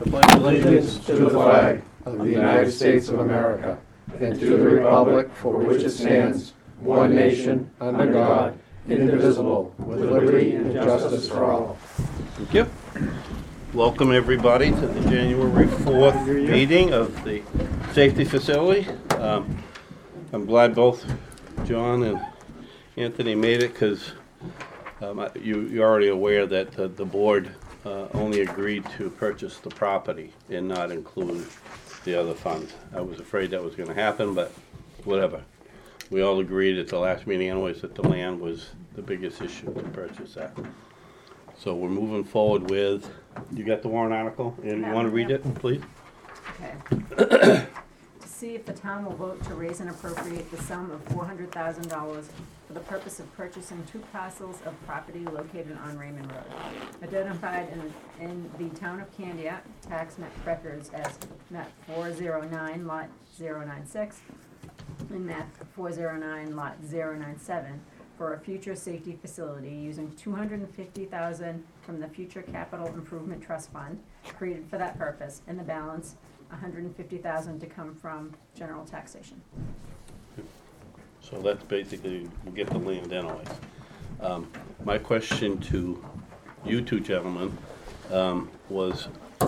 allegiance to the flag of the United States of America and to the republic for which it stands, one nation, under God, indivisible, with liberty and justice for all. Thank you. Welcome everybody to the January 4th meeting of the safety facility. I'm glad both John and Anthony made it because you're already aware that the board only agreed to purchase the property and not include the other funds. I was afraid that was going to happen, but whatever. We all agreed at the last meeting anyways that the land was the biggest issue to purchase that. So we're moving forward with, you got the warrant article? And you want to read it, please? Okay. To see if the town will vote to raise and appropriate the sum of $400,000 for the purpose of purchasing 2 parcels of property located on Raymond Road, identified in the town of Candia tax map records as map 409 lot 096 and map 409 lot 097 for a future safety facility using $250,000 from the Future Capital Improvement Trust Fund created for that purpose, and the balance $150,000 to come from general taxation. So that's basically, we'll get the land anyways. My question to you two gentlemen was,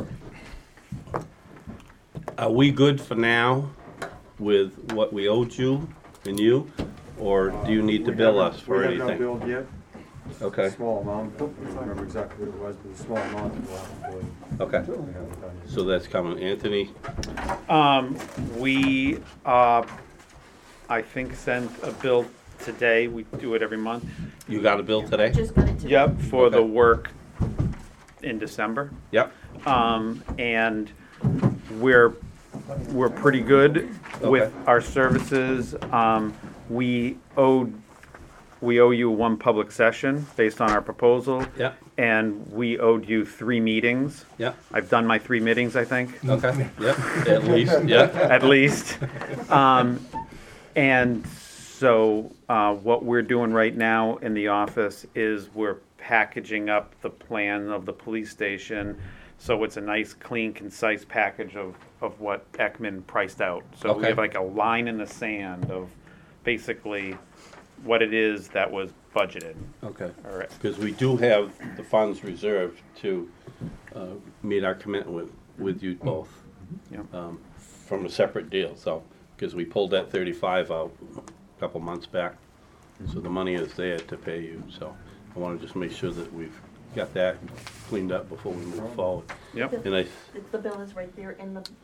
are we good for now with what we owed you and you, or do you need to bill us for anything? We have not billed yet. Okay. A small amount. I don't remember exactly what it was, but a small amount. Okay. So that's coming. Anthony? We, I think, sent a bill today. We do it every month. You got a bill today? Just got it today. Yep, for the Okay. work in December. Yep. And we're pretty good with Okay. our services. We owe you 1 public session based on our proposal. Yep. And we owed you 3 meetings. Yep. I've done my 3 meetings, I think. Okay. Yep. At least. Yep. At least. And so what we're doing right now in the office is we're packaging up the plan of the police station so it's a nice, clean, concise package of what Ekman priced out. So we Okay. have like a line in the sand of basically what it is that was budgeted. Okay. All right. Because we do have the funds reserved to meet our commitment with you both. Yep. From a separate deal, so, because we pulled that 35 out a couple months back. So the money is there to pay you, so I want to just make sure that we've got that cleaned up before we move forward. Yep. And The bill is right there in the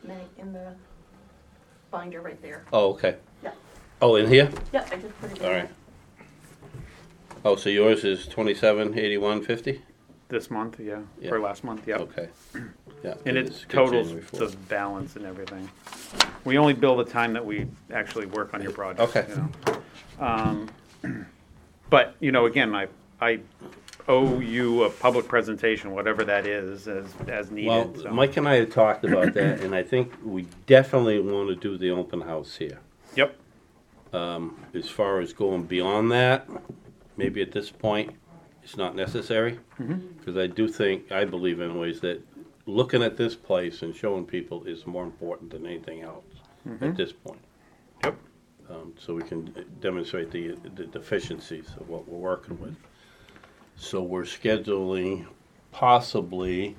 binder right there. oh, okay. Yeah. Oh, in here? Yeah, I just put it in. All right. Oh, so yours is 2781.50? This month, yeah. Yeah. Or last month, yeah. Okay. Yeah. And it's it good totals January the 4th. balance and everything. We only bill the time that we actually work on your project. Okay. You know? But, you know, again, I owe you a public presentation, whatever that is, as needed. Well, so. Mike and I had talked about that, and I think we definitely want to do the open house here. Yep, As far as going beyond that, maybe at this point, it's not necessary. Because I believe anyways, that looking at this place and showing people is more important than anything else at this point. yep. So we can demonstrate the deficiencies of what we're working with. So we're scheduling possibly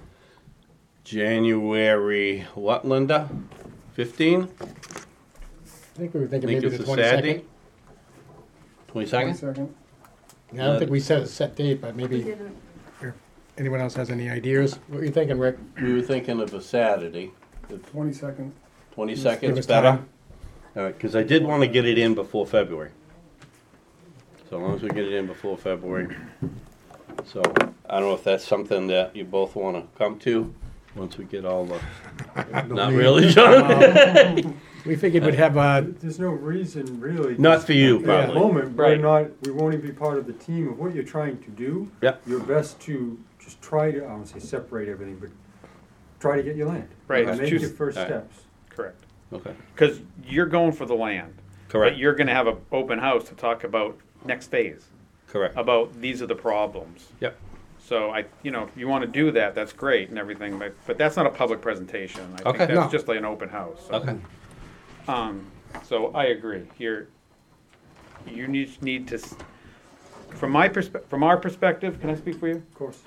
January, what, Linda? 15? I think we were thinking Think maybe it's the a Saturday? 22nd. 22nd? Yeah, I don't think we set a set date, but We maybe didn't, if anyone else has any ideas. What are you thinking, Rick? We were thinking of a Saturday. 22nd. 22nd Give is us better? time. All right, because I did want to get it in before February. So as long as we get it in before February. So I don't know if that's something that you both want to come to, once we get all the, not really, John? We figured we'd have There's no reason really. Not for you, At the probably. moment, Right. we won't even be part of the team of what you're trying to do. Yep. Your best to just try to, I don't say separate everything, but try to get your land. Right, Make choose- your first all right. steps. Correct. Okay, Because you're going for the land. correct, But you're gonna have an open house to talk about next phase, correct. about these are the problems. Yep. So if you want to do that, that's great and everything, but that's not a public presentation. I Okay. think that's No. just like an open house. So. Okay. So I agree. You need to, from our perspective, can I speak for you? Of course.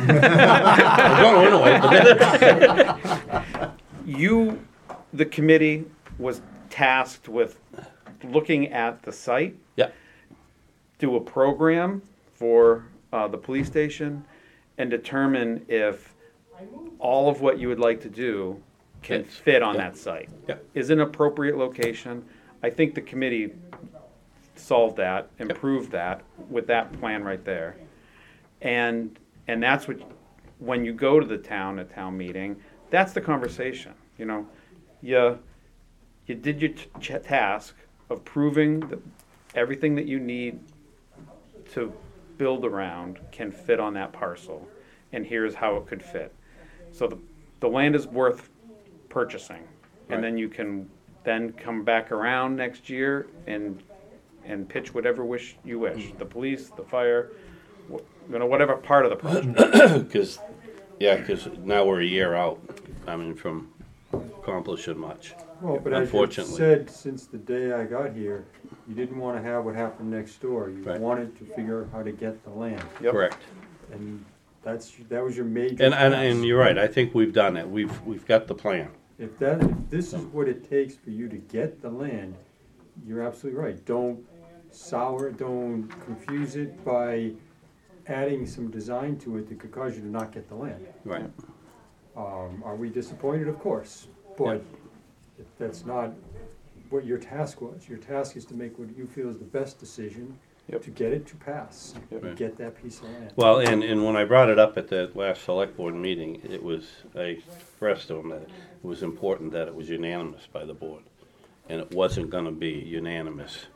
The committee was tasked with looking at the site, Yeah. do a program for the police station, and determine if all of what you would like to do can Fits. fit on Yeah. that site. Yeah. Is an appropriate location. I think the committee solved that, improved that with that plan right there. And that's what, when you go to the town at town meeting, that's the conversation, You did your task of proving that everything that you need to build around can fit on that parcel, and here's how it could fit. So the land is worth purchasing, and Right. then you can then come back around next year and pitch whatever wish you wish, the police, the fire, whatever part of the project. Because now we're a year out, from accomplishing much. Well, but as you Unfortunately. said, since the day I got here, you didn't want to have what happened next door. You Right. wanted to figure out how to get the land. Yep. Correct. And that was your major. And task. you're right, I think we've done it. We've got the plan. If this is what it takes for you to get the land, you're absolutely right. Don't confuse it by adding some design to it that could cause you to not get the land. Right. Are we disappointed? Of course, but if that's not what your task was. Your task is to make what you feel is the best decision Yep. to get it to pass, Yep. to get that piece of land. Well, and when I brought it up at the last select board meeting, I expressed to them that it was important that it was unanimous by the board. And it wasn't gonna be unanimous,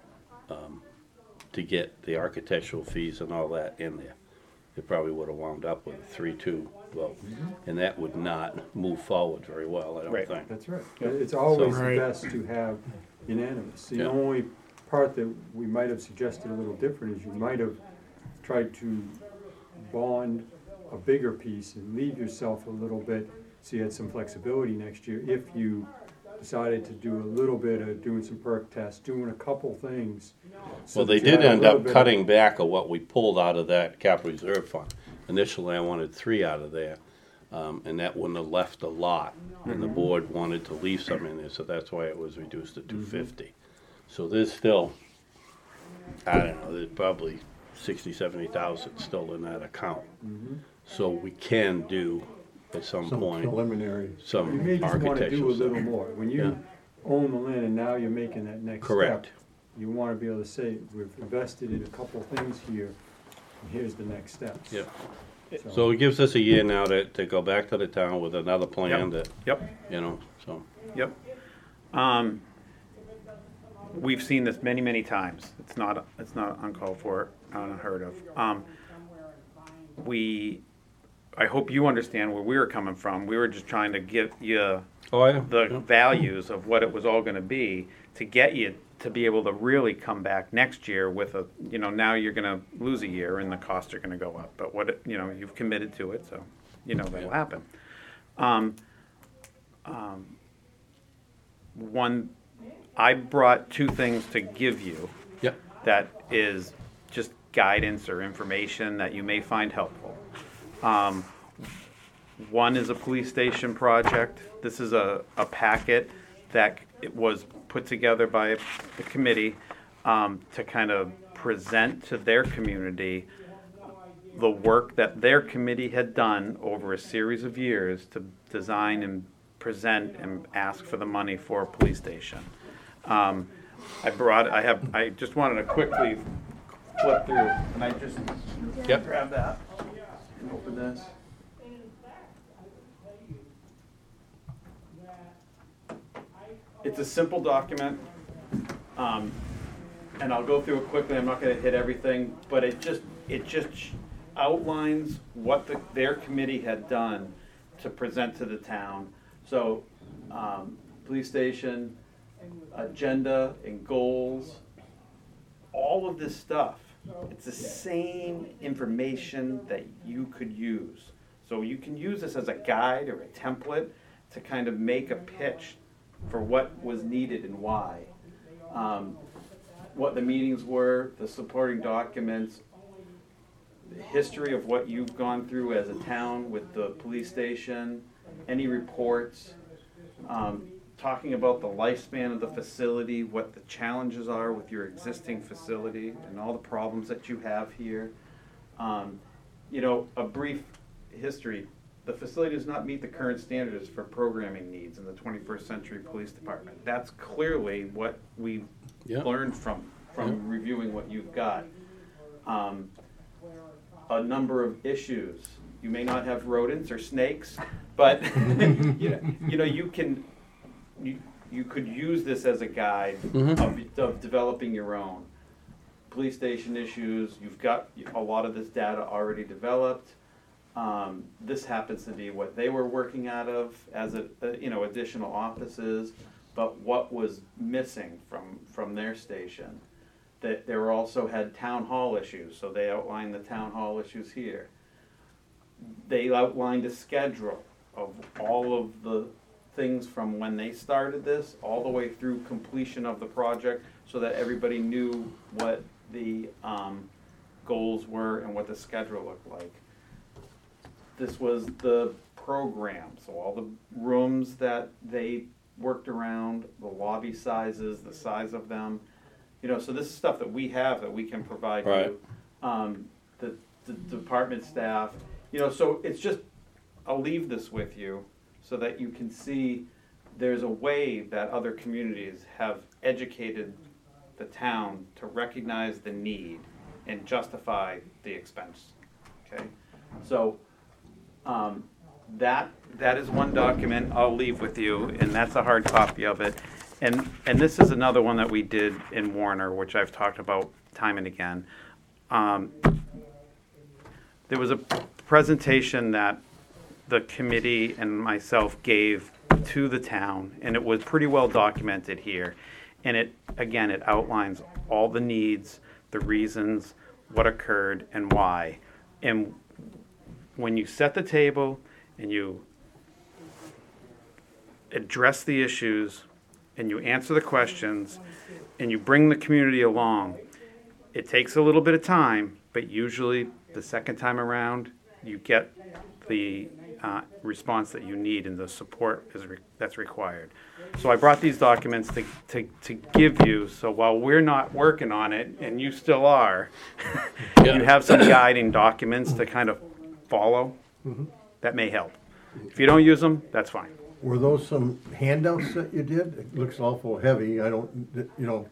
to get the architectural fees and all that in there. It probably would have wound up with a 3-2 vote. And that would not move forward very well, I don't Right. think. That's right. It's always So- the best to have unanimous. The Yeah. only part that we might have suggested a little different is you might have tried to bond a bigger piece and leave yourself a little bit, so you had some flexibility next year if you decided to do a little bit of doing some perk tests, doing a couple things. so Well, that they you did had a end little up bit of- cutting back of what we pulled out of that capital reserve fund. Initially, I wanted 3 out of there, and that wouldn't have left a lot. And the board wanted to leave some in there, so that's why it was reduced to 250. So there's still, I don't know, there's probably 60,000-70,000 still in that account. So we can do, at some point, Preliminary. some You may just wanna do a architectural little stuff. more. When Yeah. you own the land and now you're making that next step. Correct. You wanna be able to say, we've invested in a couple things here, and here's the next steps. Yeah. So it gives us a year now to go back to the town with another plan that, Yep. so. Yep. We've seen this many, many times. It's not uncalled for, not unheard of. I hope you understand where we were coming from. We were just trying to give you Oh, the values of what it was all gonna be to get you to be able to really come back next year with now you're gonna lose a year and the costs are gonna go up. But you've committed to it, so that'll happen. I brought 2 things to give you Yeah. that is just guidance or information that you may find helpful. One is a police station project. This is a packet that it was put together by the committee to kind of present to their community the work that their committee had done over a series of years to design and present and ask for the money for a police station. I just wanted to quickly flip through, and I just Yep. grab that and open this. It's a simple document, and I'll go through it quickly. I'm not going to hit everything, but it just outlines what their committee had done to present to the town. So, police station, agenda and goals, all of this stuff it's the same information that you could use. So you can use this as a guide or a template to kind of make a pitch for what was needed and why. What the meetings were, the supporting documents, the history of what you've gone through as a town with the police station, any reports, talking about the lifespan of the facility, what the challenges are with your existing facility and all the problems that you have here. You know, a brief history. The facility does not meet the current standards for programming needs in the 21st century police department. That's clearly what we've learned from reviewing what you've got. A number of issues. You may not have rodents or snakes, but you know, you could use this as a guide of developing your own. Police station issues, you've got a lot of this data already developed. This happens to be what they were working out of as additional offices, but what was missing from their station. That they were also had town hall issues, so they outlined the town hall issues here. They outlined a schedule of all of the things from when they started this all the way through completion of the project, so that everybody knew what the goals were and what the schedule looked like. This was the program, so all the rooms that they worked around, the lobby sizes, the size of them. You know, so this is stuff that we have that we can provide you. The department staff, you know, so it's just, I'll leave this with you so that you can see there's a way that other communities have educated the town to recognize the need and justify the expense, okay? So that is one document I'll leave with you, and that's a hard copy of it. And this is another one that we did in Warner, which I've talked about time and again. There was a presentation that the committee and myself gave to the town, and it was pretty well documented here. And it outlines all the needs, the reasons, what occurred, and why. And when you set the table and you address the issues and you answer the questions and you bring the community along, it takes a little bit of time, but usually the second time around you get the response that you need and the support that's required. So I brought these documents to give you, so while we're not working on it, and you still are, you have some guiding documents to kind of follow. That may help. If you don't use them, that's fine. Were those some handouts that you did? It looks awful heavy. I don't,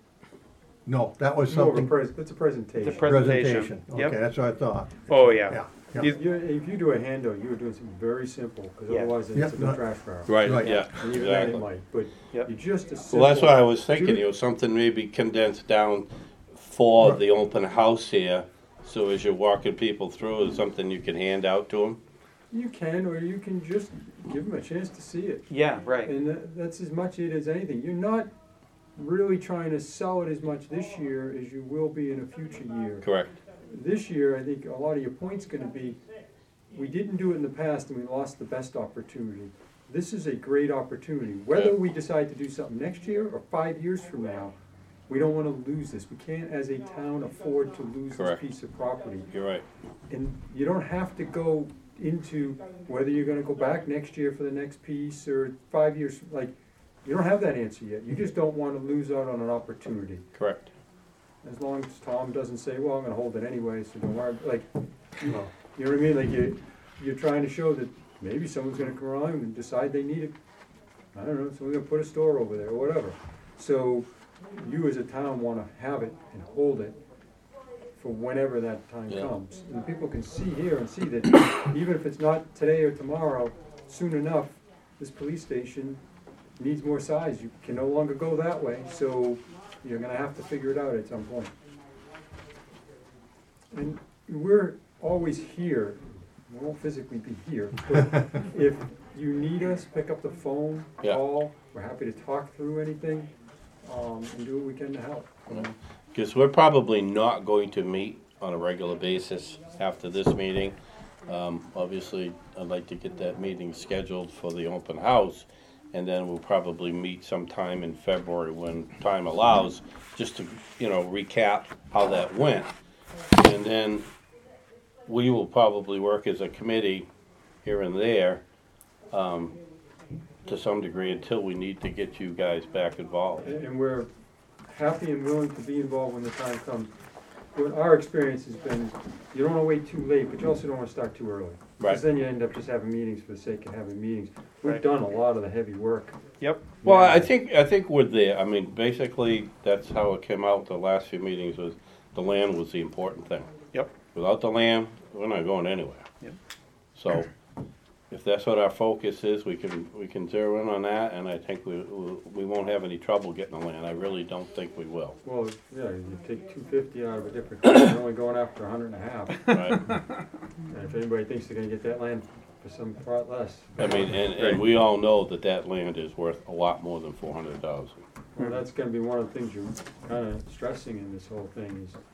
no, that was something. It's a presentation. It's a presentation. Yep. Okay, that's what I thought. Oh, yeah. Yeah. If you do a handout, you were doing something very simple, because Yeah. otherwise it's in the trash barrel. Right, Right. yeah, And even then it exactly. might, but Yep. you just a simple. Well, that's what I was thinking, something maybe condensed down for the open house here, so as you're walking people through, it's something you can hand out to them. You can, or you can just give them a chance to see it. Yeah, right. And that's as much it as anything. You're not really trying to sell it as much this year as you will be in a future year. Correct. This year, I think a lot of your point's gonna be, we didn't do it in the past and we lost the best opportunity. This is a great opportunity. Whether we decide to do something next year or 5 years from now, we don't wanna lose this. We can't, as a town, afford to lose Correct. this piece of property. You're right. And you don't have to go into whether you're gonna go back next year for the next piece or 5 years, like, you don't have that answer yet. You just don't wanna lose out on an opportunity. Correct. As long as Tom doesn't say, well, I'm gonna hold it anyway, so don't worry, like, you know what I mean? Like, you're trying to show that maybe someone's gonna come along and decide they need it. I don't know, someone's gonna put a store over there or whatever. So you as a town wanna have it and hold it for whenever that time Yeah. comes. And people can see here and see that even if it's not today or tomorrow, soon enough, this police station needs more size. You can no longer go that way, so you're gonna have to figure it out at some point. And we're always here. We won't physically be here, but if you need us, pick up the phone, Yeah. call. We're happy to talk through anything, and do what we can to help. Because we're probably not going to meet on a regular basis after this meeting. Obviously, I'd like to get that meeting scheduled for the open house, and then we'll probably meet sometime in February when time allows, just to, recap how that went. And then we will probably work as a committee here and there, to some degree, until we need to get you guys back involved. And we're happy and willing to be involved when the time comes. What our experience has been, you don't wanna wait too late, but you also don't wanna start too early. Right. Because then you end up just having meetings for the sake of having meetings. We've Right. done a lot of the heavy work. Yep. Well, I think we're there. I mean, basically, that's how it came out. The last few meetings was the land was the important thing. Yep. Without the land, we're not going anywhere. Yep. So, if that's what our focus is, we can zero in on that, and I think we won't have any trouble getting the land. I really don't think we will. Well, yeah, you take 250 out of a different country, you're only going after 150. Right? And if anybody thinks they're gonna get that land for some part less, I mean, and we all know that land is worth a lot more than $400,000. well, that's gonna be one of the things you're kinda stressing in this whole thing is,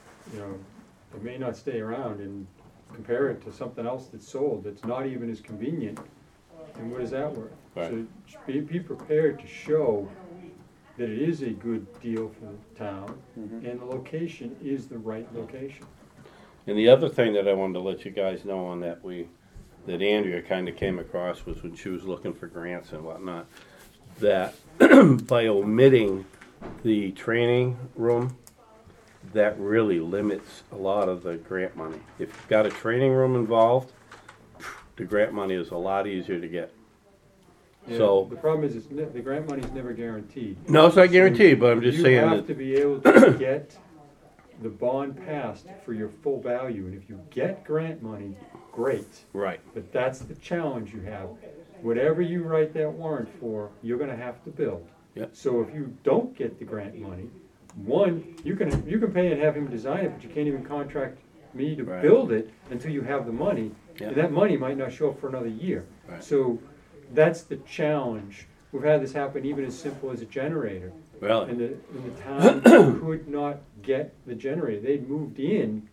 it may not stay around, and compare it to something else that's sold that's not even as convenient, and what is that worth? Right. So be prepared to show that it is a good deal for the town, and the location is the right location. And the other thing that I wanted to let you guys know on that that Andrea kind of came across was when she was looking for grants and whatnot, that by omitting the training room, that really limits a lot of the grant money. If you've got a training room involved, the grant money is a lot easier to get. Yeah, So- the problem is, the grant money's never guaranteed. No, it's not guaranteed, but I'm just saying You have to that, be able to get the bond passed for your full value, and if you get grant money, great. right, But that's the challenge you have. Whatever you write that warrant for, you're gonna have to build. Yep. So if you don't get the grant money, one, you can pay and have him design it, but you can't even contract me to Right. build it until you have the money. Yep. And that money might not show up for another year. Right. So that's the challenge. We've had this happen even as simple as a generator. really, And the town could not get the generator. They'd moved in,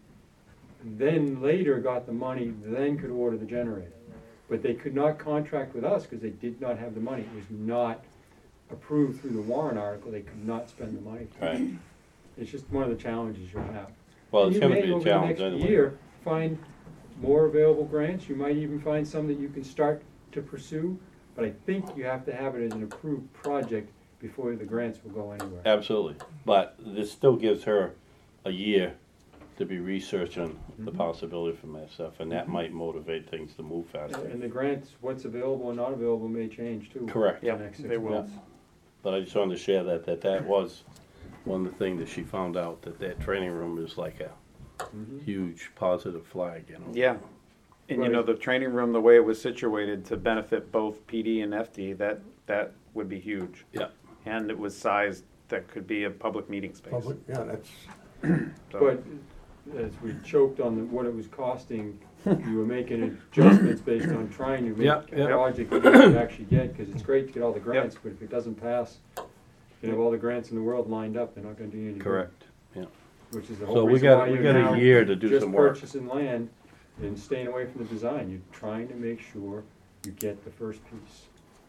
then later got the money, then could order the generator. But they could not contract with us because they did not have the money. It was not approved through the warrant article. They could not spend the money. right. It's just one of the challenges you'll have. Well, And it's you gonna may, be a over the challenge next anyway. year, find more available grants. You might even find some that you can start to pursue. But I think you have to have it as an approved project before the grants will go anywhere. Absolutely, but this still gives her a year to be researching the Mhm. possibility from that stuff, and that might motivate things to move faster. And the grants, what's available and not available may change too. Correct. the Yeah, next 6 they will. months. But I just wanted to share that was one of the things that she found out, that training room is like a Mhm. huge positive flag, Yeah. And Right. the training room, the way it was situated to benefit both PD and FD, that would be huge. Yeah. And it was sized that could be a public meeting space. Public, yeah, that's, So- But as we choked on what it was costing, you were making adjustments based on trying to Yeah, make yeah. a project that you could actually get, because it's great to get all the grants, but if it doesn't pass, you have all the grants in the world lined up, they're not gonna do you any good. Correct, yeah. Which is the So whole we reason got, why we you're got now a year to do just some work. purchasing land and staying away from the design. You're trying to make sure you get the first piece.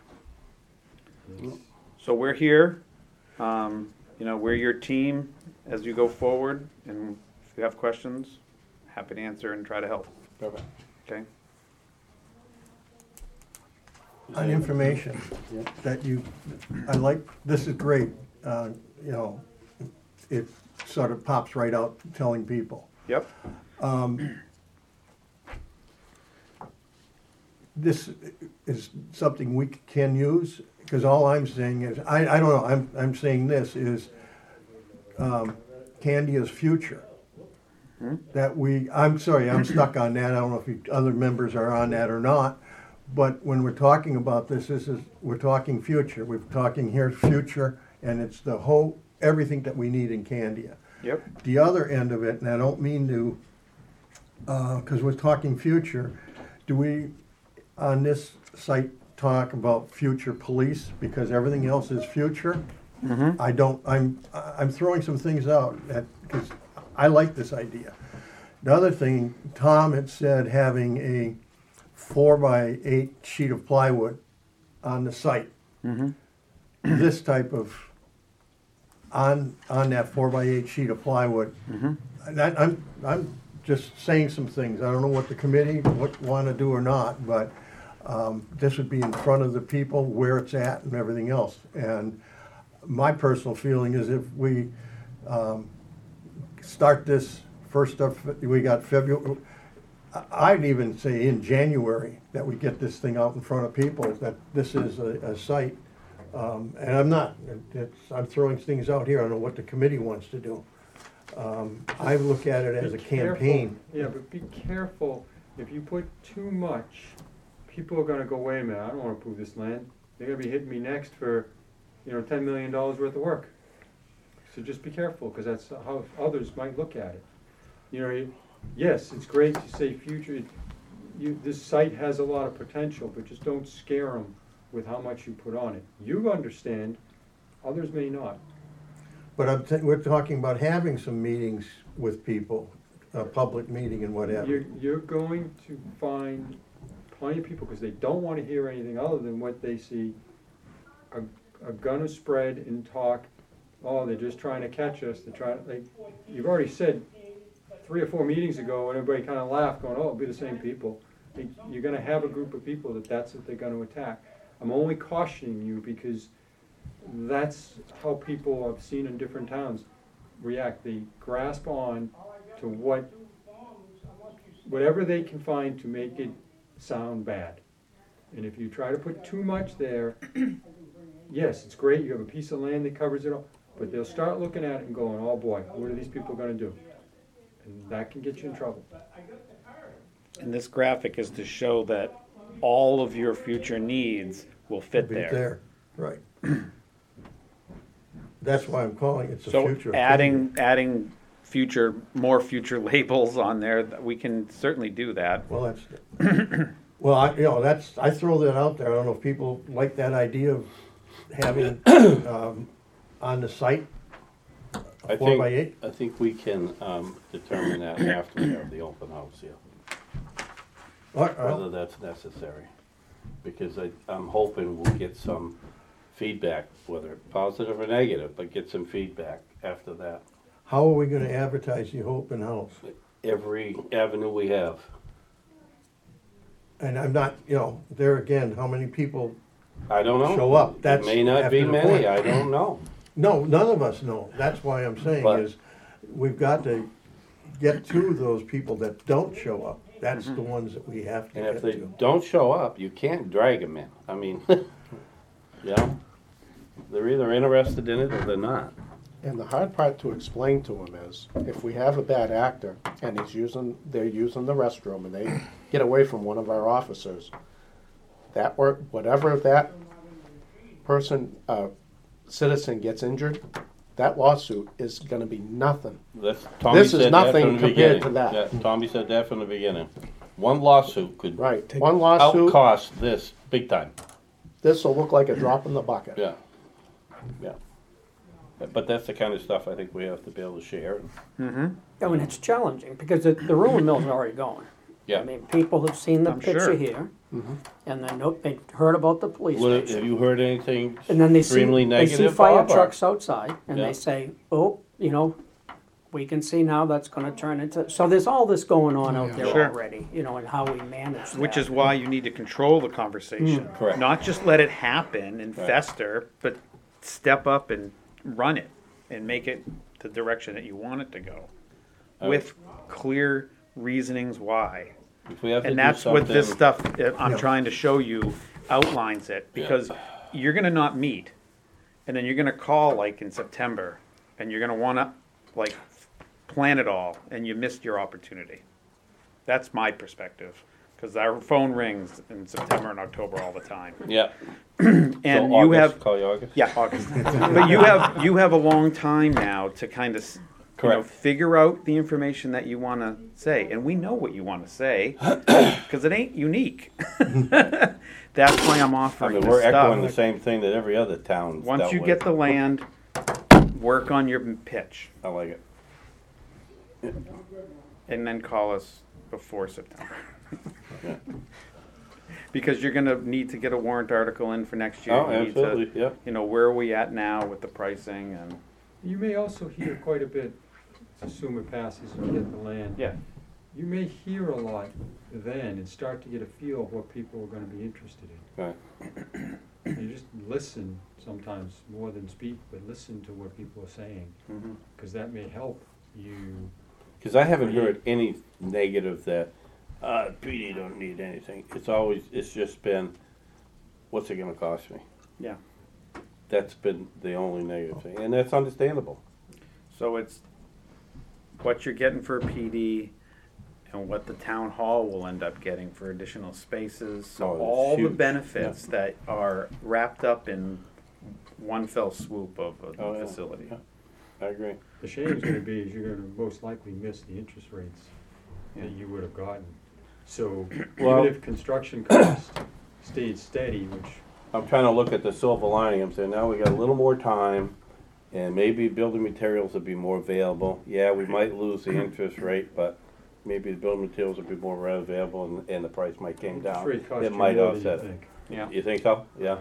It's- So we're here, we're your team as you go forward, and if you have questions, happy to answer and try to help, Perfect. okay? on information Yeah. that I like, this is great, it sort of pops right out telling people. Yep, This is something we can use, because all I'm saying is, I don't know, I'm saying this is, Candia's future. That I'm sorry, I'm stuck on that, I don't know if other members are on that or not, but when we're talking about this, we're talking future, we're talking here future, and it's the whole, everything that we need in Candia. yep, The other end of it, and I don't mean to, because we're talking future, do we, on this site, talk about future police, because everything else is future? I'm throwing some things out, because I like this idea. The other thing, Tom had said having a 4x8 sheet of plywood on the site. This type of, on that 4x8 sheet of plywood. That, I'm just saying some things. I don't know what the committee would want to do or not, but this would be in front of the people where it's at and everything else. And my personal feeling is if we start this first of, we got February, I'd even say in January that we get this thing out in front of people, that this is a site. And I'm not, I'm throwing things out here. I don't know what the committee wants to do. I look at it as a Be careful. campaign. Yeah, but be careful, if you put too much, people are gonna go, wait a minute, I don't wanna approve this land. They're gonna be hitting me next for, $10 million worth of work. So just be careful, because that's how others might look at it. Yes, it's great to say future, this site has a lot of potential, but just don't scare them with how much you put on it. You understand, others may not. But we're talking about having some meetings with people, a public meeting and whatever. You're going to find plenty of people, because they don't want to hear anything other than what they see, are gonna spread and talk, oh, they're just trying to catch us, you've already said 3 or 4 meetings ago, and everybody kind of laughed, going, oh, it'll be the same people. You're gonna have a group of people that's what they're gonna attack. I'm only cautioning you because that's how people I've seen in different towns react. They grasp on to whatever they can find to make it sound bad. And if you try to put too much there, yes, it's great, you have a piece of land that covers it all, but they'll start looking at it and going, oh boy, what are these people gonna do? And that can get you in trouble. And this graphic is to show that all of your future needs will fit Be there. Right. That's why I'm calling it the So future. adding more future labels on there, we can certainly do that. Well, that's, well, I throw that out there. I don't know if people like that idea of having, on the site, I 4x8. think we can determine that after we have the open house here, whether that's necessary. Because I'm hoping we'll get some feedback, whether positive or negative, but get some feedback after that. How are we gonna advertise the open house? Every avenue we have. And I'm not, there again, how many people, I don't know. Show up. It That's may not be after the many, point. I don't know. no, none of us know. That's why I'm saying But- is, we've got to get to those people that don't show up. That's the ones that we have to And get if they to. don't show up, you can't drag them in. I mean, they're either interested in it or they're not. And the hard part to explain to them is, if we have a bad actor and they're using the restroom and they get away from one of our officers, whatever that person, citizen gets injured, that lawsuit is gonna be nothing. Tommy This is said that nothing from the compared beginning. to that. Yeah, Tommy said that from the beginning. One lawsuit could Right, one lawsuit, outcost this big time. this will look like a drop in the bucket. Yeah. But that's the kind of stuff I think we have to be able to share. And it's challenging, because the rumor mill's already going. Yeah. I mean, people have seen the I'm picture sure. here, and they've heard about the police Have station. you heard anything And then extremely they see negative, fire Bob, or- trucks outside, and Yeah. they say, oh, we can see now that's gonna turn into, so there's all this going on out there Sure. already, and how we manage that. Which is why you need to control the conversation. Correct. Not just let it happen and Right. fester, but step up and run it and make it the direction that you want it to go. With clear reasonings why. If we have to And do that's what this something- stuff I'm trying to show you outlines it, because you're gonna not meet. And then you're gonna call like in September, and you're gonna wanna like plan it all, and you missed your opportunity. That's my perspective, because our phone rings in September and October all the time. Yeah. And So you August, have, call you August? yeah, August. But you have a long time now to kind of, Correct. figure out the information that you want to say. And we know what you want to say, because it ain't unique. That's why I'm I offering mean, this we're echoing the stuff. same thing that every other town's Once dealt you with. get the land, work on your pitch. I like it. And then call us before September. Because you're gonna need to get a warrant article in for next year. Oh, You need to- absolutely, yeah. You know, where are we at now with the pricing and, You may also hear quite a bit, let's assume it passes and you get the land. yeah. You may hear a lot then and start to get a feel of what people are gonna be interested in. Right. You just listen sometimes more than speak, but listen to what people are saying, Mhm. because that may help you. Because I haven't heard any negative that, PD don't need anything. It's just been, what's it gonna cost me? Yeah. That's been the only negative thing, and that's understandable. So it's what you're getting for PD and what the town hall will end up getting for additional spaces. So Oh, it's all the huge. benefits that are wrapped up in one fell swoop of a Oh, yeah. facility. Yeah. I agree. The shame's gonna be is you're gonna most likely miss the interest rates Yeah. that you would have gotten. So Well- even if construction costs stayed steady, which, I'm trying to look at the silver lining. I'm saying now we got a little more time, and maybe building materials will be more available. Yeah, we might lose the interest rate, but maybe the building materials will be more available, and the price might come interest down. rate costs It you might more than you offset it. think. Yeah. You think so? Yeah.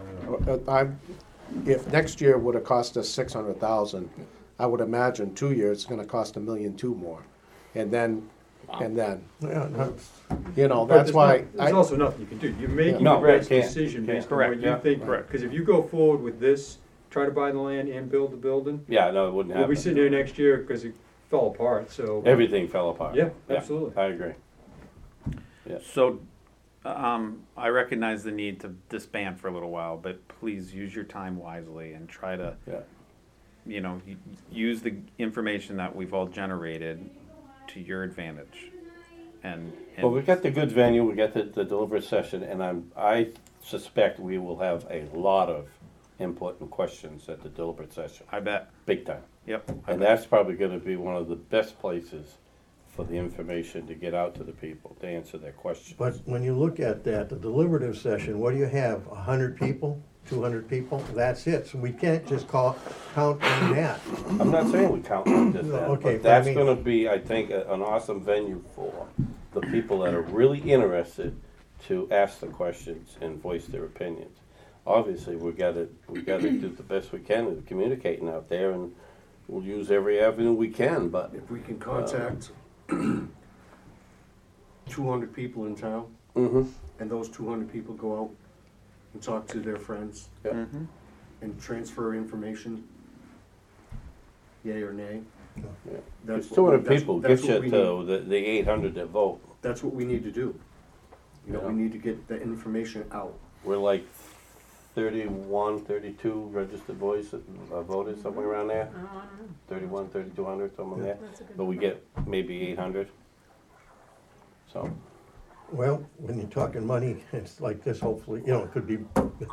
If next year would have cost us 600,000, I would imagine 2 years it's gonna cost $1.2 million more. And then, Yeah, no, you know, But that's there's why, not- There's also nothing you can do. You're making No, the best can't, decision can't. based on what Correct, you yeah. think. Correct. Because if you go forward with this, try to buy the land and build the building, Yeah, no, it wouldn't we'll be happen. sitting here next year because it fell apart, so. Everything fell apart. Yeah, absolutely. I agree. So, I recognize the need to disband for a little while, but please use your time wisely and try to, Yeah. you know, use the information that we've all generated to your advantage. And Well, we got the good venue, we got the deliberate session, and I suspect we will have a lot of input and questions at the deliberate session, I bet, big time. yep. I And bet. that's probably gonna be one of the best places for the information to get out to the people, to answer their questions. but when you look at that, the deliberative session, what do you have, 100 people, 200 people? That's it, so we can't just count on that. I'm not saying we count on just that, Okay, but but I that's mean- gonna be, I think, an awesome venue for the people that are really interested to ask the questions and voice their opinions. Obviously, we gotta do the best we can in communicating out there, and we'll use every avenue we can, but, If we can contact 200 people in town, mhm, and those 200 people go out and talk to their friends yeah. Mhm. and transfer information, yay or nay, Yeah. that's It's what we- 200 people that's gets what you we to the 800 that vote. That's what we need to do. You know, Yeah. we need to get the information out. We're like 31, 32 registered voters, somewhere around there. Oh, I don't know. 31, 3,200, somewhere there. That's a good But we number. get maybe 800. So, Well, when you're talking money, it's like this, hopefully, you know, it could be.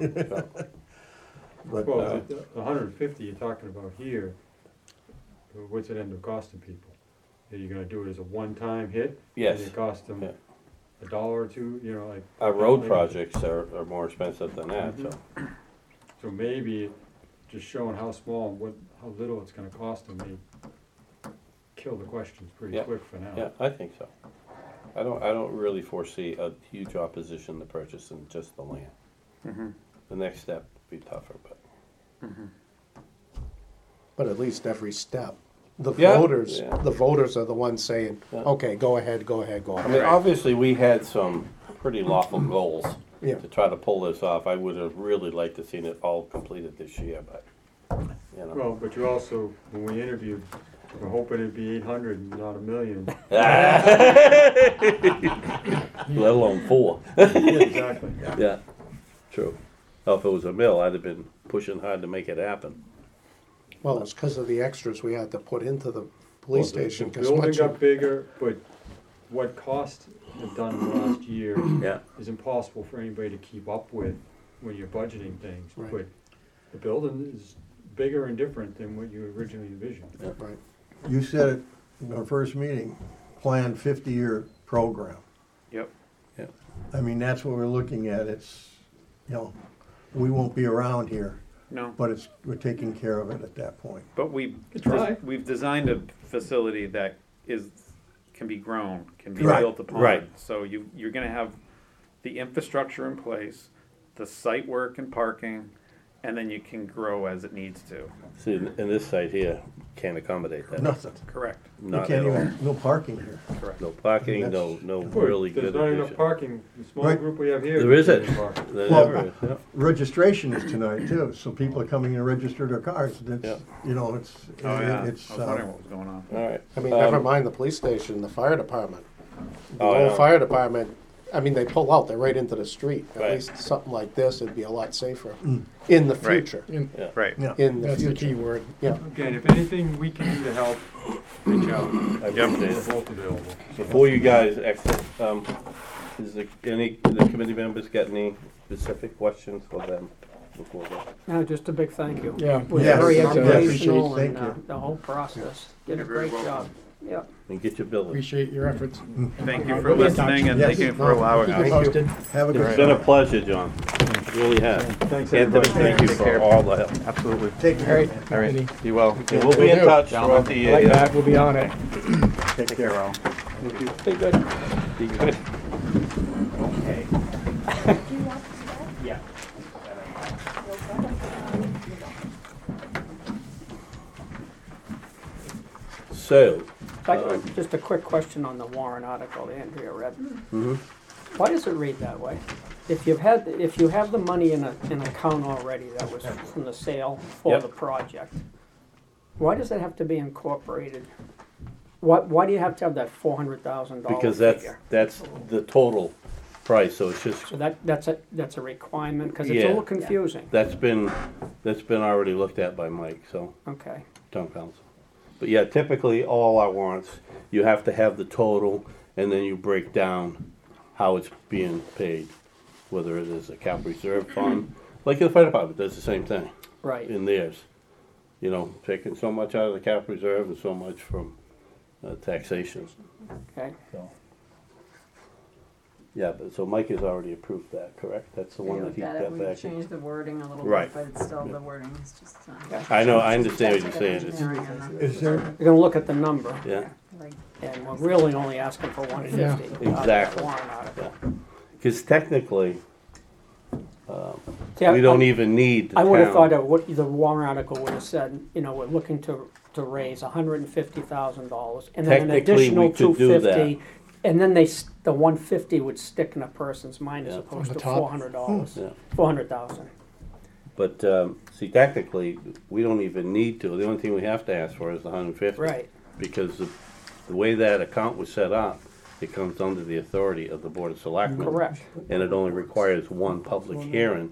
But, Well, the 150 you're talking about here, what's it end up costing people? Are you gonna do it as a one-time hit? yes, And it costs them Yeah. $1 or $2, you know, like. our road projects are more expensive than that, so. So maybe just showing how small and how little it's gonna cost them may kill the questions pretty Yeah. quick for now. Yeah, I think so. I don't really foresee a huge opposition to purchasing just the land. Mhm. The next step would be tougher, but. but at least every step, the Yeah, voters, yeah. the voters are the ones saying, Yeah. okay, go ahead, go ahead, go I ahead. mean, obviously, we had some pretty lawful goals Yeah. to try to pull this off. I would have really liked to seen it all completed this year, but, you know. Well, but you also, when we interviewed, we're hoping it'd be 800 and not 1 million. Let alone 4. Exactly. Yeah, true. Now, if it was a mill, I'd have been pushing hard to make it happen. Well, it's because of the extras we had to put into the police Well, station. The 'cause building much got of- bigger, but what costs have done in the last year Yeah. is impossible for anybody to keep up with when you're budgeting things. Right. But the building is bigger and different than what you originally envisioned. Right. you said it in our first meeting, planned 50-year program. Yep. I mean, that's what we're looking at, it's, you know, we won't be around here, No, but we're taking care of it at that point. but Try. we've designed a facility that can be grown, can be Right. built upon. Right. So you're gonna have the infrastructure in place, the site work and parking, and then you can grow as it needs to. See, in this site here, can't accommodate that. Nothing. Correct. You Not can't at all. even, no parking here. Correct. No parking, no really There's good not enough addition. parking, the small Right. group we have here. There isn't. there's parking. There Well- never is, yeah. Registration is tonight too, so people are coming in to register their cars. That's, Yeah. you know, it's, Oh, yeah. it's, I was wondering what was going on. All right. I mean, never mind the police station, the fire department. The Oh, whole yeah. fire department, I mean, they pull out, they're right into the street. At Right. least something like this, it'd be a lot safer in the Right. future. Right. yeah. In the That's the future. key word. Yeah. Again, if anything we can do to help, reach out. I Yep. appreciate We're it. both available. Before you guys exit, is there the committee members got any specific questions for them before that? No, just a big thank you. Yeah. It was Yes, very yes, educational appreciate it. and Thank you. the whole process. Did a You're very great job. Yeah. And get your billing. Appreciate your efforts. Thank you We'll for be in touch. listening and Yes. thank you for allowing Keep you us. posted. Have a good It's been a pleasure, John. It really has. Thanks, Anthony, everybody. thank you for all the help. Absolutely. Take care. All right. Be well. And we'll be in do. touch throughout the year. Like yeah. that, we'll be on it. Take care, Al. Be good. Be good. So, Just a quick question on the Warren article that Andrea read. mhm. Why does it read that way? If you have the money in an account already that was from the sale for Yep. the project, why does it have to be incorporated? Why do you have to have that $400,000 because figure? that's the total price, so it's just, So that's a requirement, because it's a Yeah. little confusing. that's been already looked at by Mike, so, Okay, town council. But yeah, typically, all our warrants, you have to have the total, and then you break down how it's being paid. Whether it is a cap reserve fund, like the fire department does the same thing right. in theirs. You know, taking so much out of the cap reserve and so much from taxation. Okay. Yeah, but so Mike has already approved that, correct? That's the one that he got We back. changed the wording a little Right. bit, but it's still, the wording is just, I know, I understand what you're saying. It's, engineering and Is there, You're gonna look at the number, yeah, like, and we're really only asking for 150 out of that Exactly. warrant article. because technically, See, I- we don't even need the I would have thought town. of what the warrant article would have said, you know, we're looking to raise $150,000 and then an Technically, additional we could do that. $250. And then the 150 would stick in a person's mind as Yeah. opposed On to the top. $400, Yeah. 400,000. But, see, technically, we don't even need to. The only thing we have to ask for is the 150. Right, Because the way that account was set up, it comes under the authority of the Board of Selectmen. correct. And it only requires one public hearing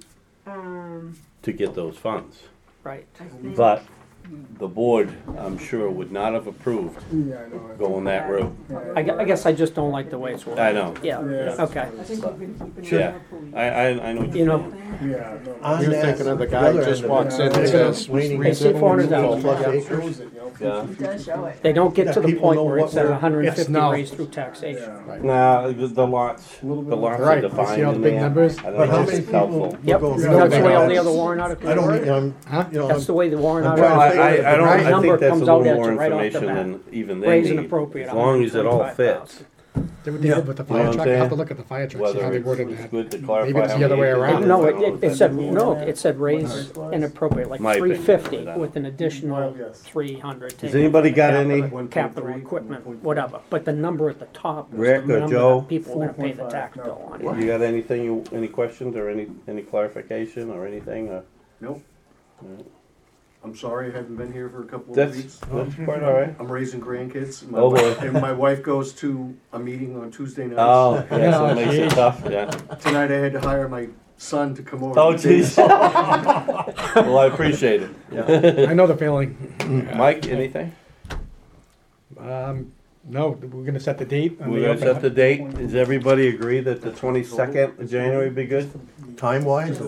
to get those funds. Right. I think. But the board, I'm sure, would not have approved Yeah, I know. going that route. I guess I just don't like the way it's worded. I know. Yeah, Yeah. okay. I think we've been keeping. Yeah, I know what You you're know, saying. Yeah, no. on You're that- thinking of the guy other who just end of walks it, in and they're says, waiting They say 400,000. plus Yeah. acres. Yeah. It does show it. They don't get That to the people point know where it what says we're- 150 Yes, no. raised through taxation. Yeah. Nah, the lots are Right, you defined see all the in big there. numbers? I don't But how know many if it's people helpful. will Yep, go that's through the way all that? the other warrant articles I don't, work. Huh? you know, That's the way the warrant I'm Well, trying article. to I think don't, Right I number think that's a comes little out at more you right off the information bat. than even they Raise and need. appropriate As long as it all fits. 125,000. They would do it with the You know fire what truck. I'm I have to saying? look at the fire truck, see how Whether they worded it's that. good to clarify. Maybe it's how the other many way acres around. is, No, I don't know it if that's said, in the no, warrant. it said raise and appropriate, like My opinion, 350 but I don't with an additional 300. Has anybody got any? Capital equipment, whatever, but the number at the top is Rick the or number Joe? that people are gonna pay the tax bill on. You got anything, any questions or any clarification or anything? Nope. Alright. I'm sorry I haven't been here for a couple of That's, weeks. that's quite all right. I'm raising grandkids. Oh, boy. And my wife goes to a meeting on Tuesday nights. Oh, yeah, so it makes it tough, yeah. Tonight I had to hire my son to come over. Oh, and take jeez. Well, I appreciate it. I know the feeling. Mike, anything? No, we're gonna set the date. and We're the gonna open- set the date. Does everybody agree that the 22nd of January be good? Time-wise,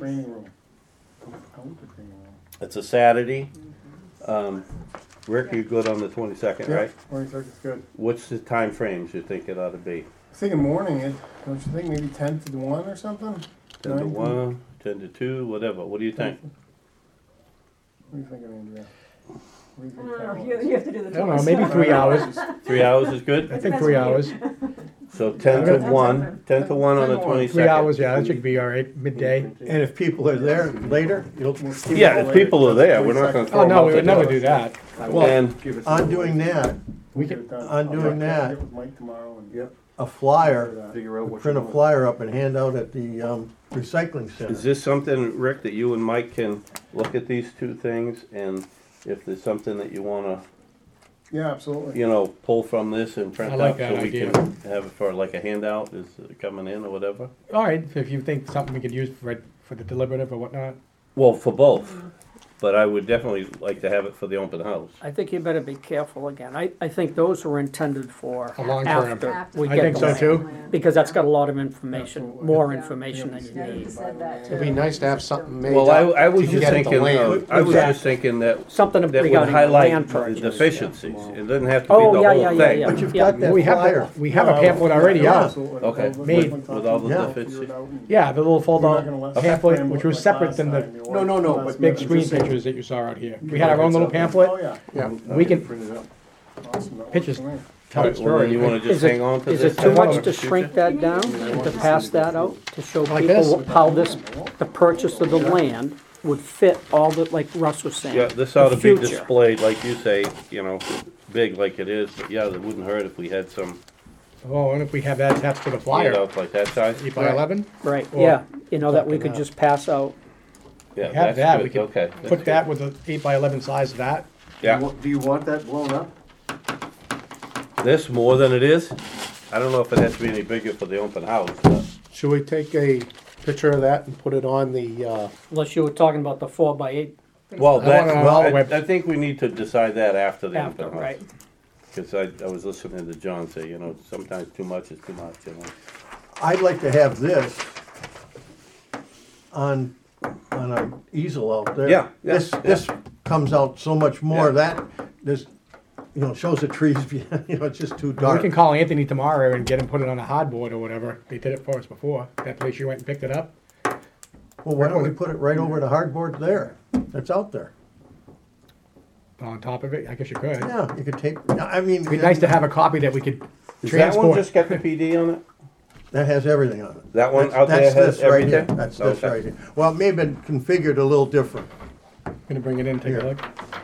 It's a Saturday. Rick, you're good on the 22nd, right? 22nd is good. What's the time frames you think it ought to be? I was thinking morning, don't you think? Maybe 10 to 1 or something? 10 to 9? 1, 10 to 2, whatever. What do you think? What are you thinking, Andrea? We can I don't know, count. you have to do the I don't know, totals. maybe 3 hours. 3 hours is good? I think 3 hours. So 10 to 1, 10 to 1 on the 22nd. 3 hours, yeah, that should be all right, midday. And if people are there later, you'll, Yeah, if people are there, we're not gonna throw Oh, them no, out we the would never door. do that. And on doing that, We Get can, it done. on doing I'll that- get with Mike tomorrow and a flyer, Figure out what you print a want. flyer up and hand out at the recycling is center. this something, Rick, that you and Mike can look at these two things, and if there's something that you wanna, Yeah, absolutely. you know, pull from this and print I like out, that so we idea. can have it for like a handout, is it coming in or whatever? all right, if you think something we could use for the deliberative or whatnot. Well, for both, but I would definitely like to have it for the open house. I think you better be careful again. I think those were intended for A long term. after we I get think the so land. too. Because that's got a lot of information, Absolutely. more information than you Yeah, you need. said that too. It'd be nice to have something made Well, up. I was to just get at the thinking, land. I was Exactly. just thinking that Something that would regarding highlight land the purchase. deficiencies. It doesn't have to be Oh, the yeah, whole yeah, yeah, thing. yeah. But you've got that We have flyer. that, we have a pamphlet already Yeah. out. Absolutely. Okay. Made with all the Yeah. deficiencies. Figure it out and Yeah, the little fold we're not out gonna let pamphlet, Fran which look was like separate last than the time, you No, no, no, last but big minute screen decision. pictures that you saw out here. We had our own little pamphlet, Oh, yeah. Yeah. we can Print it up. Awesome. That works Pictures. for me. tell All a right, well, then story. you wanna just Is it- hang on to Is this? it too and much for to the shrink future? that down, to pass that out, to show Like people this? how this, the purchase of the land would fit all the, like Russ was saying? Yeah, this ought to the be future. displayed, like you say, you know, big like it is, but yeah, it wouldn't hurt if we had some Oh, and if we have that attached to the flyer, handouts like that size. 8 by 11, Right, Or yeah, you know, that we something could else. just pass out. Yeah, have that's that, we good, could okay. that's put good. that with the 8 by 11 size of that. Yeah, Do you want that blown up? this more than it is, I don't know if it has to be any bigger for the open house, but Should we take a picture of that and put it on the, Unless you were talking about the 4x8 well, I that, want it on all the I web- think we need to decide that after the after, open house. right? Cause I was listening to John say, you know, sometimes too much is too much, you know. I'd like to have this on an easel out there. Yeah, yeah, This comes out so much more, Yeah. that, this, you know, shows the trees, you know, it's just too We dark. can call Anthony tomorrow and get him put it on a hardboard or whatever. They did it for us before. That place you went and picked it up. Well, why don't we put it right over the hardboard there, that's out there? On top of it, I guess you could. Yeah, you could take, I mean. It'd be nice to have a copy that we could Does that one transport. just got the PD on it? That has everything on it. That one That's- out there that's has this right here. everything? That's this Okay. right here. Well, it may have been configured a little different. Gonna bring it in, take Here. a look.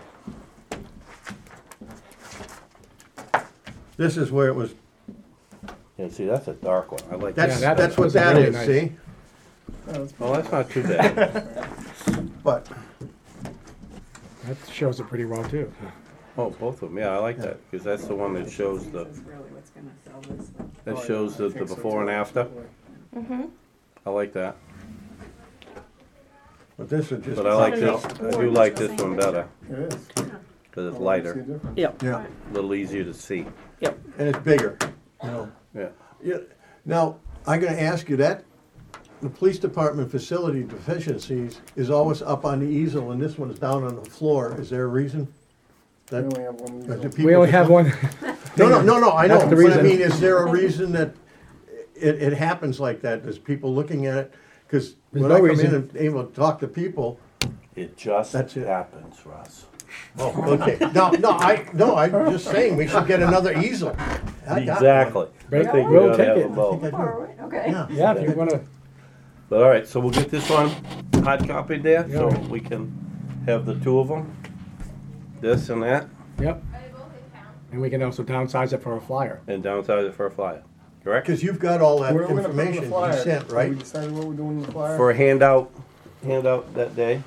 This is where it was, Yeah, see, that's a dark one, I like that's, that. that's what that's that really is, nice. see? Well, that's not too bad. But, That shows it pretty well too. Oh, both of them, yeah, I like that, because that's the one that shows the, This is really what's gonna sell this. that shows the before and after. I like that, but this is just. but I like this, I do like this one better, It is. because it's See the lighter, difference? Yep, Yeah, a little easier to see. yep. and it's bigger, you know. Yeah. Yeah, now, I'm gonna ask you that, the police department facility deficiencies is always up on the easel, and this one is down on the floor, is there a reason? We That, only have one. or do easel. people We only just have don't- one. No, I know, That's the but I reason. mean, is there a reason that it happens like that? There's people looking at it? Cause There's when no I come reason. in and able to talk to people, It just That's it. happens, Russ. oh, okay, I'm just saying, we should get another easel. I got one. Exactly. I Right, think we we'll ought to take have it. them both. Okay. Yeah. Yeah, if you wanna, But all right, so we'll get this one hard copied there, so Yeah. we can have the two of them, this and that, yep. And we can also downsize it for a flyer. and downsize it for a flyer, correct? Cause you've got all that Where are we gonna put it in the information he flyer? sent, Have We right? decided what we're doing in the flyer? For a handout that day.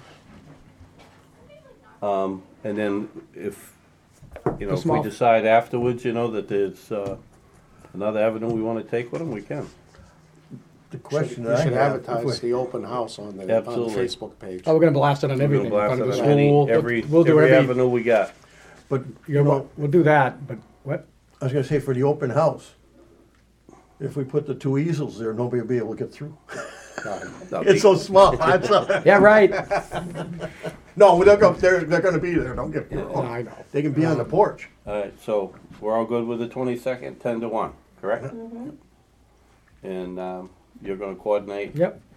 And then if, you know, The if we small- decide afterwards, you know, that there's, another avenue we wanna take with them, we can. The question You that I should have, advertise the open house on the Absolutely. Facebook page. Oh, we're gonna blast it on We're gonna everything. in blast front of it the on any, school. every We'll do every, avenue we got. but, you know, we'll do that, but what? I was gonna say, for the open house, if we put the two easels there, nobody will be able to get through. That'll be- It's so small, that's all. Yeah, right. No, they're gonna be there, don't get me Yeah, wrong. I know. They can be on the porch. All right, so we're all good with the 22nd, 10 to 1, correct? And you're gonna coordinate Yep.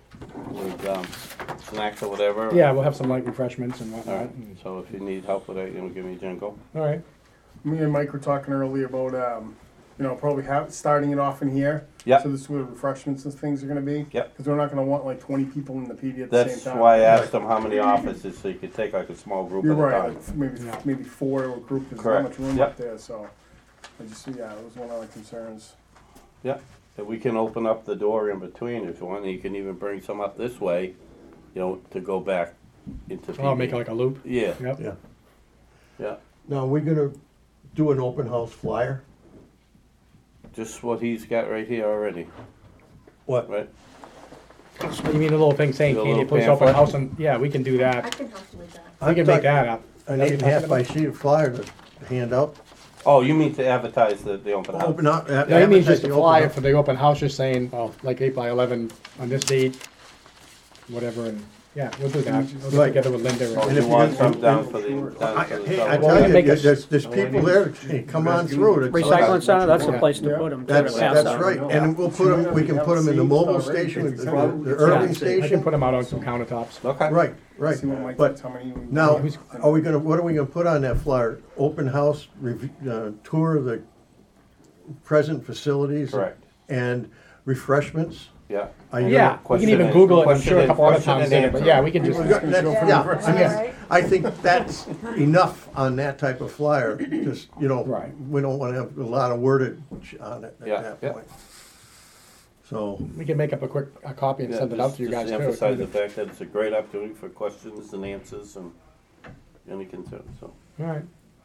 with snacks or whatever. Yeah, we'll have some light refreshments and whatnot. Alright, so if you need help with that, give me a jingle. All right. Me and Mike were talking earlier about, probably starting it off in here. Yep. So this is where refreshments and things are gonna be. Yep. Because we're not gonna want like 20 people in the PD at the same That's time. why I asked them how many offices, so you could take like a small group You're at a right, time. like maybe 4 or a group, there's not Correct. much room Yep. up there, so. It was one of the concerns. Yeah, and we can open up the door in between if you want, you can even bring some up this way, to go back into PD. Oh, make it like a loop. Yeah, Yep. Yeah. yeah, Now, we're gonna do an open house flyer. just what he's got right here already, What? right? So you mean a little thing saying, The can you little please open pamphlet? house and, yeah, we can do I that. can help you with that. We can make that up. An 8.5 by sheet of flyer to hand out. Oh, you mean to advertise the open house? Open up. No, you mean just a advertise the open flyer house. for the open house, just saying, like 8 by 11 on this date, whatever, and, yeah, we'll do that. We'll get Right. together with Linda. Or and- you if want you- some down for the, Hey, I Well, tell we you, make us- there's people there, hey, come on through. It's like- Recycling center, that's the Yeah. place to Yeah. put them. That's right, and we'll put them, we can put them in the mobile station, the Irving I station. can put them out on some countertops. Okay. Right, right. See what Mike But thinks, how many we- now, Who's- what are we gonna put on that flyer? Open house, tour of the present facilities? Correct. And refreshments? Yeah. Are you Yeah, gonna- we can Question even and- Google it, I'm question sure a and- couple other question towns and did it, but answer. yeah, we can just, Yeah, I mean, Alright. I think that's enough on that type of flyer, just, Right. we don't wanna have a lot of wordage on it Yeah, at that yeah. point. So, we can make up a copy and Yeah, send it out to you just guys too. emphasize the fact that it's a great opportunity for questions and answers and any concerns, so. All right.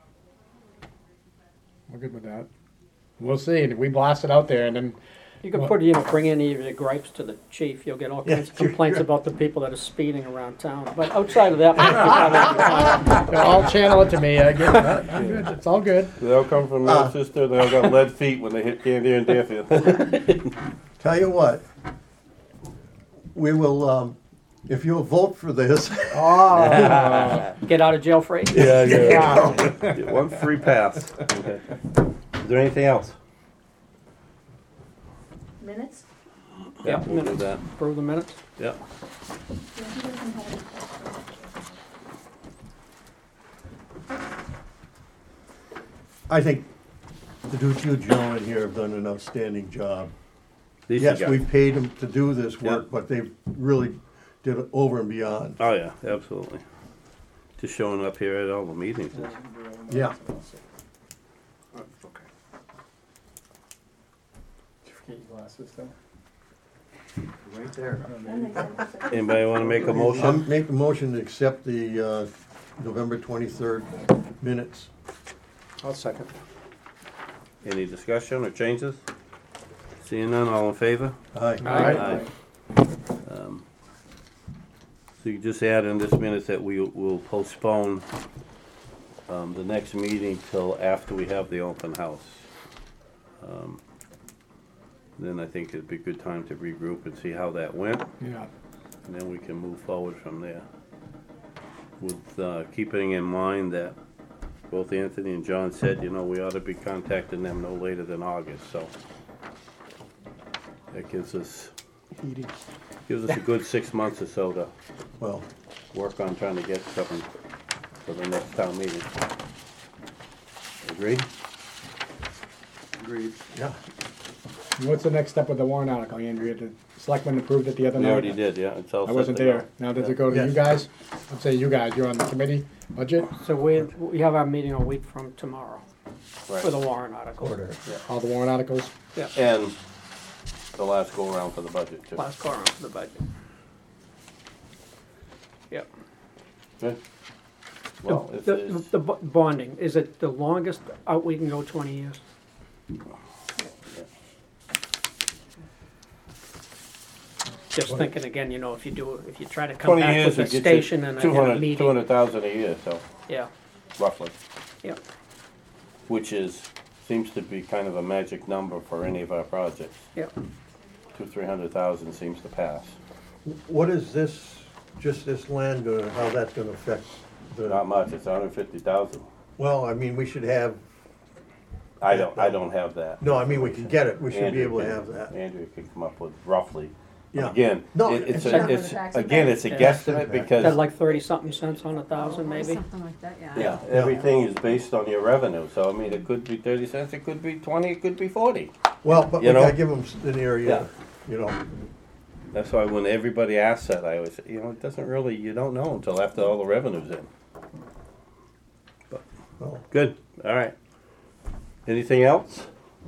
We're good with that. We'll see, and we blast it out there, and then, You can put, bring any of your gripes to the chief, you'll get all kinds of complaints about the people that are speeding around town, but outside of that, I'll channel it to me, I get it, I'm good, it's all good. They all come from Manchester, they all got lead feet when they hit Candy and Deerfield. tell you what, we will, if you'll vote for this, get out of jail free. Yeah. Get one free pass. Okay. Is there anything else? Minutes? Yeah, Yeah, we'll do minutes. that. Approve the minutes? Yeah. Yeah, he doesn't have any questions. I think the two gentlemen here have done an outstanding job. These Yes, you got. we paid them to do this work, Yeah. but they really did it over and beyond. Oh, yeah, absolutely. Just showing up here at all the meetings. Yeah. Did you forget your glasses then? Right there. And they said it's a- Anybody wanna make a I'll motion? make a motion to accept the November 23rd minutes. I'll second. Any discussion or changes? Seeing none, all in favor? Aye. Aye. So you just add in this minute that we will postpone the next meeting till after we have the open house. Then I think it'd be a good time to regroup and see how that went, Yeah. and then we can move forward from there. With keeping in mind that both Anthony and John said, we ought to be contacting them no later than August, so that gives us a good 6 months or so to Well, work on trying to get something for the next town meeting. Agree? Agreed. yeah. And what's the next step with the warrant article, Andrea? The selectmen approved it the other We night? already did, yeah, it's all I set wasn't to go. there. Now, does it go to you Yes. guys? I'm saying you guys, you're on the committee, budget, So we have our meeting a week from tomorrow for the Right, warrant article. all the warrant articles? and the last go around for the budget too. Last call for the budget. Yep. Good. Well, if The, there's, the bonding, is it the longest out we can go, 20 years? Just thinking again, if you try to come 20 back years with a would get station you and a 200,000 meeting. a year, so Yeah, roughly, yep. which seems to be kind of a magic number for any of our projects. Yep. 200,000-300,000 seems to pass. What is this, just this land, how that's gonna affect Not the, much, it's 150,000. well, I mean, we should have, I don't have that. no, I mean, we can get it, we should be Andrew able to can- have that. Andrew can come up with roughly, Yeah. Again, No, it's it's a, not it's, tax again, it's a Yeah. guesstimate Had because, like 30-something cents on 1,000 maybe. Something like that, yeah. yeah, everything is based on your revenue. So, I mean, it could be 30 cents, it could be 20, it could be 40. Well, but we You know? gotta give them an Yeah. area, you know. That's why when everybody asks that, I always say, it doesn't really, you don't know until after all the revenue's in. Well, Good, all right. Anything else?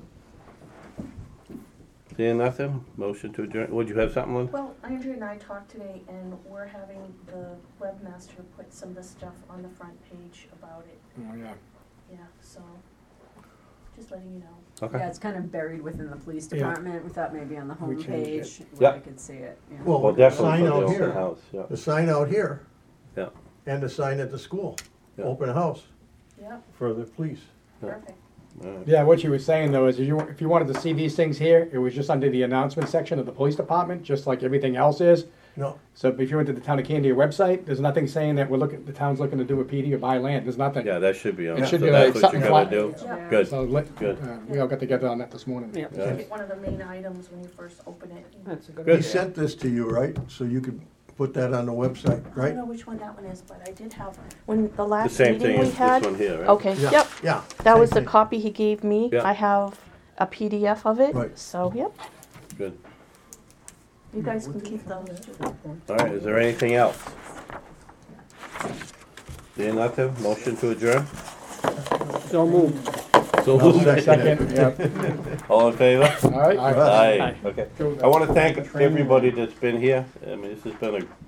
Seeing nothing, motion to adjourn. Would you have something, Lynn? Well, Andrea and I talked today, and we're having the webmaster put some of the stuff on the front page about it. Oh, yeah. Yeah, so, just letting you know. Okay. Yeah, it's kind of buried within the police Yeah. department. We thought maybe on the We changed homepage Yep. where I could see it. Yeah. Well, Well, the definitely sign for the out open here, house, yeah. the sign out here, Yeah. and the sign at the school, Yeah. open house Yep, for the police. perfect. All right. Yeah, what you were saying though is if you wanted to see these things here, it was just under the announcement section of the police department, just like everything else is. No, So if you went to the Town of Candia website, there's nothing saying that the town's looking to do a PD or buy land, there's nothing. Yeah, that should be on. It should So be that's like what you're something gonna flat- do? Yeah. Good. So Good. we all got together on that this morning. Yeah, Yeah. Make it one of the main items when you first open it. that's a good Good. he idea. sent this to you, right? So you could put that on the website, I right? don't know which one that one is, but I did have, when the The last same meeting thing we as this had. one here, right? Okay, Yeah, yep, yeah. that was same the thing. copy he gave me. Yeah. I have a PDF of it, Right. so, yep, Good. you guys can keep those too. All right, is there anything else? Seeing nothing, motion to adjourn? So moved. So I'll moved. second it. Second, yeah. All in favor? All right. Aye, Aye. okay. I wanna thank everybody that's been here. I mean, this has been a